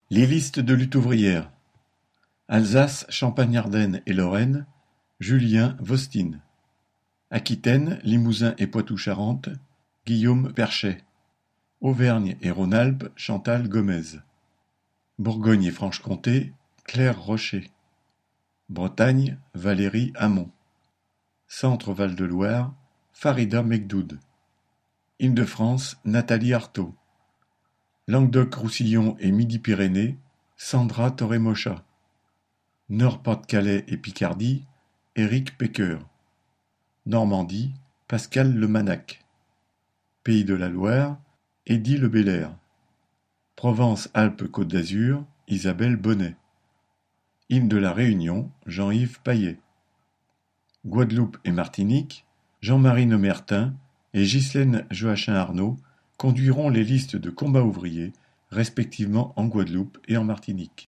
Les listes de lutte ouvrière: Alsace, Champagne-Ardenne et Lorraine, Julien Vostine. Aquitaine, Limousin et Poitou-Charentes, Guillaume Perchet. Auvergne et Rhône-Alpes, Chantal Gomez. Bourgogne et Franche-Comté, Claire Rocher. Bretagne, Valérie Hamon. Centre-Val de Loire, Farida Mekdoud. Île-de-France, Nathalie Arthaud. Languedoc-Roussillon et Midi-Pyrénées, Sandra Torremocha. Nord-Pas-de-Calais et Picardie, Éric Pecker. Normandie, Pascal Lemanac. Pays de la Loire, Eddy Le Belair. Provence-Alpes-Côte d'Azur, Isabelle Bonnet. Île de la Réunion, Jean-Yves Paillet. Guadeloupe et Martinique, Jean-Marie Nomertin et Ghislaine Joachim-Arnaud conduiront les listes de combats ouvriers, respectivement en Guadeloupe et en Martinique.